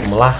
Vamos lá?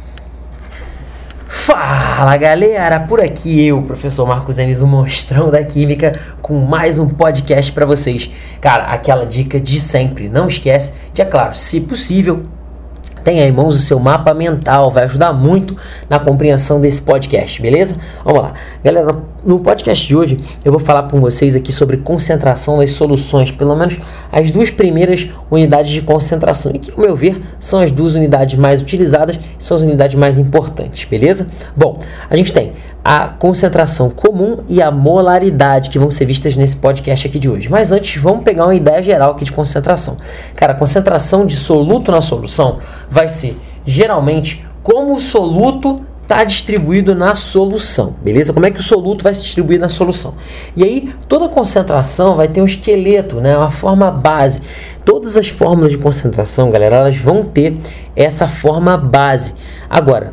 Fala galera, por aqui eu, professor Marcos Enes, o monstrão da química, com mais um podcast para vocês. Cara, aquela dica de sempre, não esquece de, é claro, se possível, tenha em mãos o seu mapa mental, vai ajudar muito na compreensão desse podcast, beleza? Vamos lá. Galera, no podcast de hoje eu vou falar com vocês aqui sobre concentração das soluções, pelo menos as duas primeiras unidades de concentração, e que, ao meu ver, são as duas unidades mais utilizadas e são as unidades mais importantes, beleza? Bom, a gente tem a concentração comum e a molaridade, que vão ser vistas nesse podcast aqui de hoje. Mas antes, vamos pegar uma ideia geral aqui de concentração. Cara, a concentração de soluto na solução vai ser, geralmente, como o soluto está distribuído na solução, beleza? Como é que o soluto vai se distribuir na solução? E aí, toda concentração vai ter um esqueleto, né? Uma forma base. Todas as fórmulas de concentração, galera, elas vão ter essa forma base. Agora,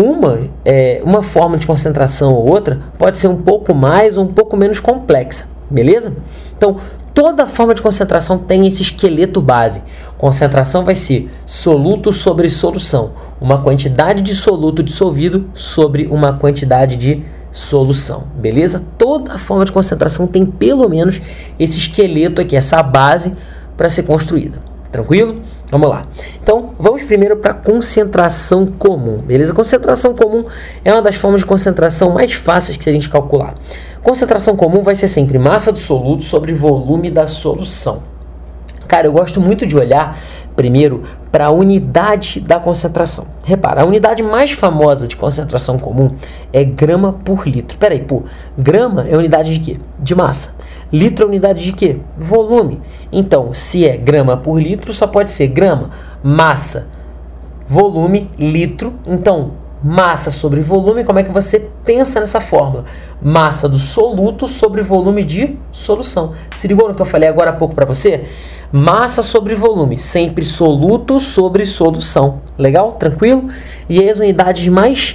uma forma de concentração ou outra pode ser um pouco mais ou um pouco menos complexa, beleza? Então, toda forma de concentração tem esse esqueleto base. Concentração vai ser soluto sobre solução, uma quantidade de soluto dissolvido sobre uma quantidade de solução, beleza? Toda forma de concentração tem pelo menos esse esqueleto aqui, essa base para ser construída. Tranquilo? Vamos lá. Então, vamos primeiro para a concentração comum, beleza? Concentração comum é uma das formas de concentração mais fáceis que a gente calcular. Concentração comum vai ser sempre massa do soluto sobre volume da solução. Cara, eu gosto muito de olhar primeiro para a unidade da concentração. Repara, a unidade mais famosa de concentração comum é grama por litro. Peraí, grama é unidade de quê? De massa. Litro é unidade de quê? Volume. Então, se é grama por litro, só pode ser grama, massa, volume, litro. Então, massa sobre volume, como é que você pensa nessa fórmula? Massa do soluto sobre volume de solução. Se ligou no que eu falei agora há pouco para você? Massa sobre volume, sempre soluto sobre solução. Legal? Tranquilo? E aí as unidades mais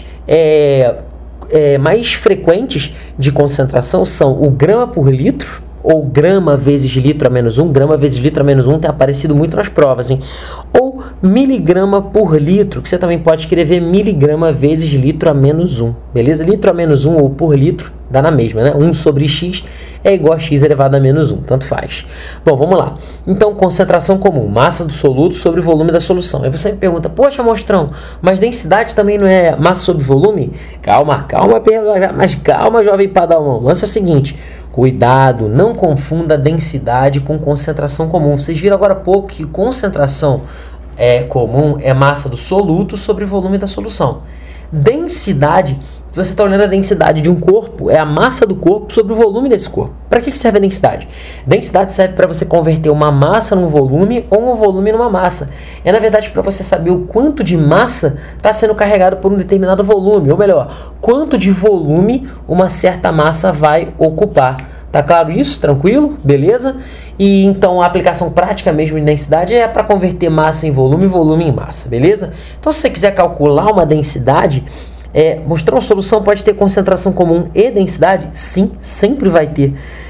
frequentes de concentração são o grama por litro, ou grama vezes litro a menos 1. Grama vezes litro a menos 1 tem aparecido muito nas provas, hein? Ou miligrama por litro, que você também pode escrever miligrama vezes litro a menos 1, beleza? Litro a menos 1 ou por litro dá na mesma, né? 1 sobre x é igual a x elevado a menos 1, tanto faz. Bom, vamos lá. Então, concentração comum, massa do soluto sobre volume da solução. Aí você me pergunta, poxa, monstrão, mas densidade também não é massa sobre volume? Calma, mas calma, jovem padawan. O lance é o seguinte, cuidado, não confunda densidade com concentração comum. Vocês viram agora há pouco que concentração comum é massa do soluto sobre volume da solução. Densidade, você está olhando a densidade de um corpo, é a massa do corpo sobre o volume desse corpo. Para que serve a densidade? Densidade serve para você converter uma massa num volume ou um volume numa massa. É, na verdade, para você saber o quanto de massa está sendo carregado por um determinado volume, ou melhor, quanto de volume uma certa massa vai ocupar. Tá claro isso? Tranquilo? Beleza? E então a aplicação prática mesmo de densidade é para converter massa em volume e volume em massa, beleza? Então se você quiser calcular uma densidade, mostrar uma solução pode ter concentração comum e densidade? Sim, sempre vai ter.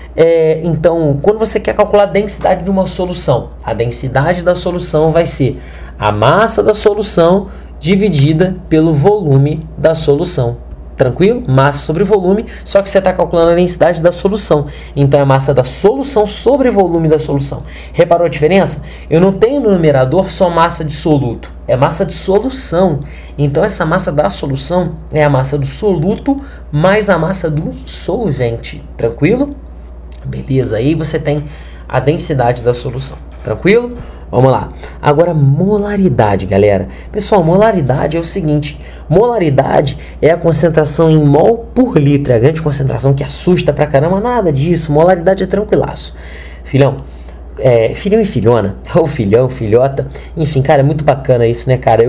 Então, quando você quer calcular a densidade de uma solução, a densidade da solução vai ser a massa da solução dividida pelo volume da solução. Tranquilo? Massa sobre volume, só que você está calculando a densidade da solução. Então, é a massa da solução sobre volume da solução. Reparou a diferença? Eu não tenho no numerador só massa de soluto, é massa de solução. Então, essa massa da solução é a massa do soluto mais a massa do solvente. Tranquilo? Beleza, aí você tem a densidade da solução. Tranquilo? Vamos lá. Agora, molaridade, galera. Pessoal, molaridade é o seguinte. Molaridade é a concentração em mol por litro. É a grande concentração que assusta pra caramba. Nada disso. Molaridade é tranquilaço. Filhão e filhona. Ou filhão, filhota. Enfim, cara, é muito bacana isso, né, cara?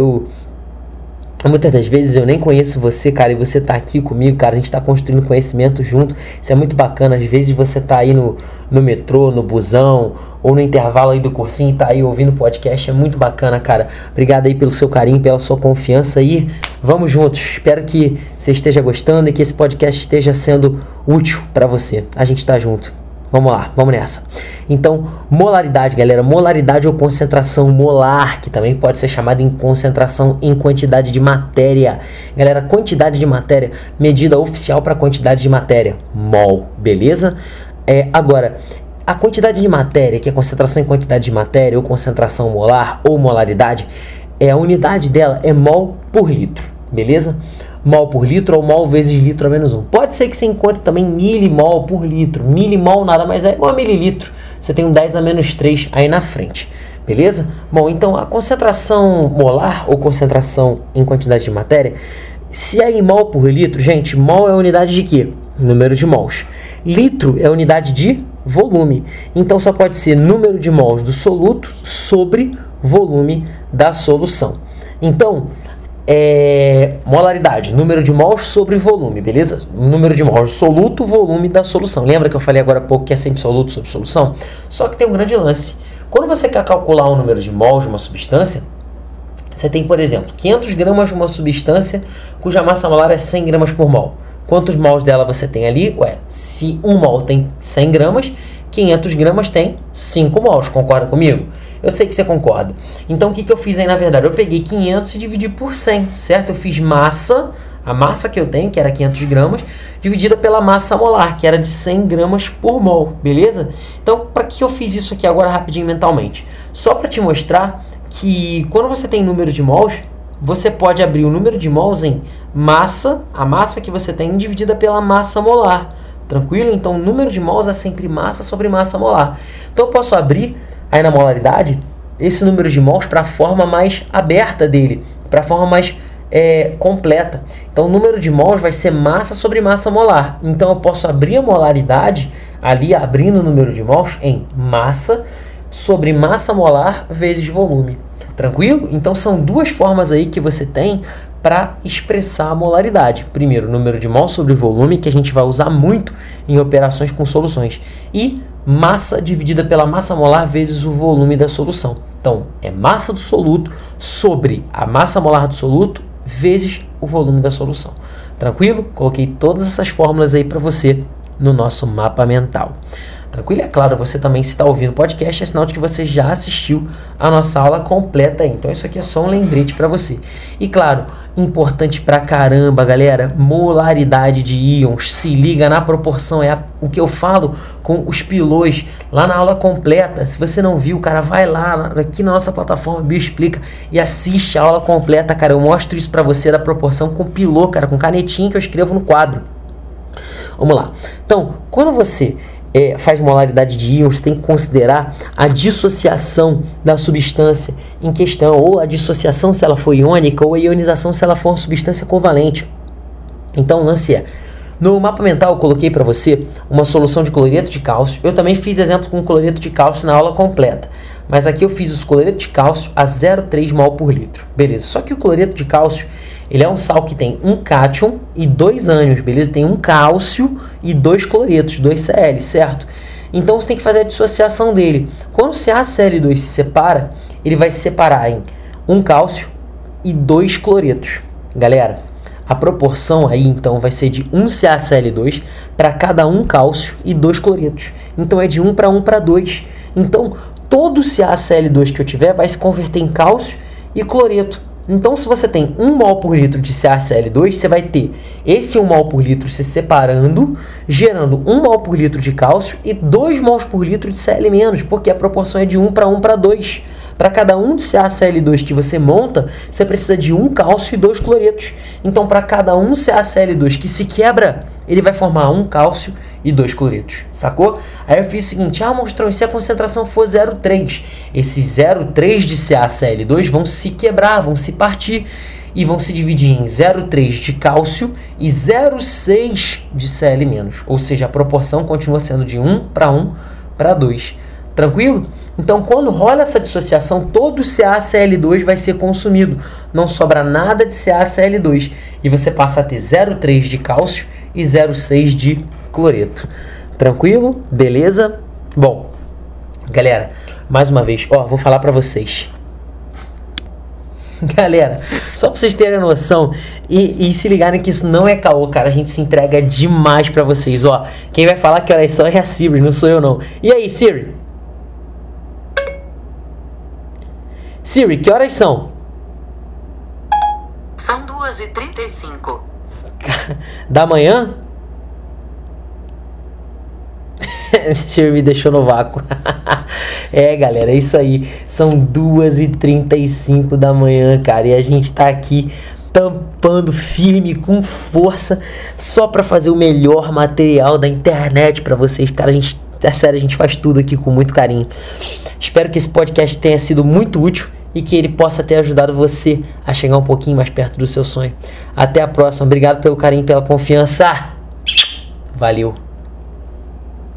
Muitas das vezes eu nem conheço você, cara, e você tá aqui comigo, cara, a gente tá construindo conhecimento junto, isso é muito bacana. Às vezes você tá aí no metrô, no busão, ou no intervalo aí do cursinho e tá aí ouvindo o podcast, é muito bacana, cara. Obrigado aí pelo seu carinho, pela sua confiança e vamos juntos. Espero que você esteja gostando e que esse podcast esteja sendo útil pra você. A gente tá junto. Vamos lá, vamos nessa. Então, molaridade, galera, molaridade ou concentração molar, que também pode ser chamada em concentração em quantidade de matéria. Galera, quantidade de matéria, medida oficial para quantidade de matéria, mol, beleza? Agora, a quantidade de matéria, que é concentração em quantidade de matéria, ou concentração molar, ou molaridade, a unidade dela é mol por litro, beleza? Mol por litro ou mol vezes litro a menos 1. Pode ser que você encontre também milimol por litro. Milimol nada mais é igual a mililitro. Você tem um 10 a menos 3 aí na frente, beleza? Bom, então a concentração molar ou concentração em quantidade de matéria, se é em mol por litro, gente, mol é unidade de quê? Número de mols. Litro é unidade de volume. Então só pode ser número de mols do soluto sobre volume da solução. Então, molaridade, número de mols sobre volume, beleza? Número de mols soluto, volume da solução. Lembra que eu falei agora há pouco que é sempre soluto sobre solução? Só que tem um grande lance. Quando você quer calcular o número de mols de uma substância, você tem, por exemplo, 500 gramas de uma substância cuja massa molar é 100 gramas por mol. Quantos mols dela você tem ali? Se 1 mol tem 100 gramas, 500 gramas tem 5 mols. Concorda comigo? Eu sei que você concorda. Então, o que eu fiz aí, na verdade? Eu peguei 500 e dividi por 100, certo? Eu fiz massa, a massa que eu tenho, que era 500 gramas, dividida pela massa molar, que era de 100 gramas por mol, beleza? Então, para que eu fiz isso aqui agora rapidinho mentalmente? Só para te mostrar que quando você tem número de mols, você pode abrir o número de mols em massa, a massa que você tem dividida pela massa molar. Tranquilo? Então, o número de mols é sempre massa sobre massa molar. Então, eu posso abrir aí na molaridade esse número de mols para a forma mais aberta dele, para a forma mais completa. Então, o número de mols vai ser massa sobre massa molar. Então, eu posso abrir a molaridade ali, abrindo o número de mols em massa sobre massa molar vezes volume. Tranquilo? Então, são duas formas aí que você tem para expressar a molaridade. Primeiro, número de mol sobre volume, que a gente vai usar muito em operações com soluções. E massa dividida pela massa molar vezes o volume da solução. Então, é massa do soluto sobre a massa molar do soluto vezes o volume da solução. Tranquilo? Coloquei todas essas fórmulas aí para você no nosso mapa mental. Tranquilo? É claro, você também, se está ouvindo o podcast, é sinal de que você já assistiu a nossa aula completa aí. Então, isso aqui é só um lembrete para você. E claro, importante pra caramba, galera, molaridade de íons. Se liga na proporção, o que eu falo com os pilôs lá na aula completa. Se você não viu, cara, vai lá aqui na nossa plataforma Bioexplica e assiste a aula completa, cara. Eu mostro isso pra você da proporção com pilô, cara, com canetinha que eu escrevo no quadro. Vamos lá. Então, quando você faz molaridade de íons, tem que considerar a dissociação da substância em questão, ou a dissociação se ela for iônica, ou a ionização se ela for uma substância covalente. Então, o lance no mapa mental eu coloquei para você uma solução de cloreto de cálcio. Eu também fiz exemplo com cloreto de cálcio na aula completa, mas aqui eu fiz os cloreto de cálcio a 0,3 mol por litro. Beleza, só que o cloreto de cálcio, ele é um sal que tem um cátion e 2 ânions, beleza? Tem um cálcio e 2 cloretos, 2 Cl, certo? Então você tem que fazer a dissociação dele. Quando o CaCl2 se separa, ele vai se separar em um cálcio e 2 cloretos. Galera, a proporção aí então vai ser de 1 CaCl2 para cada um cálcio e 2 cloretos. Então é de 1 para 1 para 2. Então todo CaCl2 que eu tiver vai se converter em cálcio e cloreto. Então, se você tem 1 mol por litro de CaCl2, você vai ter esse 1 mol por litro se separando, gerando 1 mol por litro de cálcio e 2 mols por litro de Cl-, porque a proporção é de 1 para 1 para 2. Para cada um de CaCl2 que você monta, você precisa de 1 cálcio e 2 cloretos. Então, para cada um CaCl2 que se quebra, ele vai formar 1 cálcio e 2 cloretos, sacou? Aí eu fiz o seguinte, monstrão, e se a concentração for 0,3? Esses 0,3 de CaCl2 vão se quebrar, vão se partir e vão se dividir em 0,3 de cálcio e 0,6 de Cl-, ou seja, a proporção continua sendo de 1 para 2. Tranquilo? Então, quando rola essa dissociação, todo o CaCl2 vai ser consumido. Não sobra nada de CaCl2. E você passa a ter 0,3 de cálcio e 0,6 de cloreto. Tranquilo? Beleza? Bom, galera, mais uma vez, vou falar para vocês. Galera, só pra vocês terem noção e se ligarem que isso não é caô, cara. A gente se entrega demais pra vocês. Ó, quem vai falar que horas são é a Siri, não sou eu não. E aí, Siri? Siri, que horas são? São 2h35. Da manhã? Siri me deixou no vácuo. Galera, é isso aí. São 2h35 da manhã, cara. E a gente tá aqui tampando firme, com força, só pra fazer o melhor material da internet pra vocês. Cara, é sério, a gente faz tudo aqui com muito carinho. Espero que esse podcast tenha sido muito útil e que ele possa ter ajudado você a chegar um pouquinho mais perto do seu sonho. Até a próxima. Obrigado pelo carinho e pela confiança. Valeu.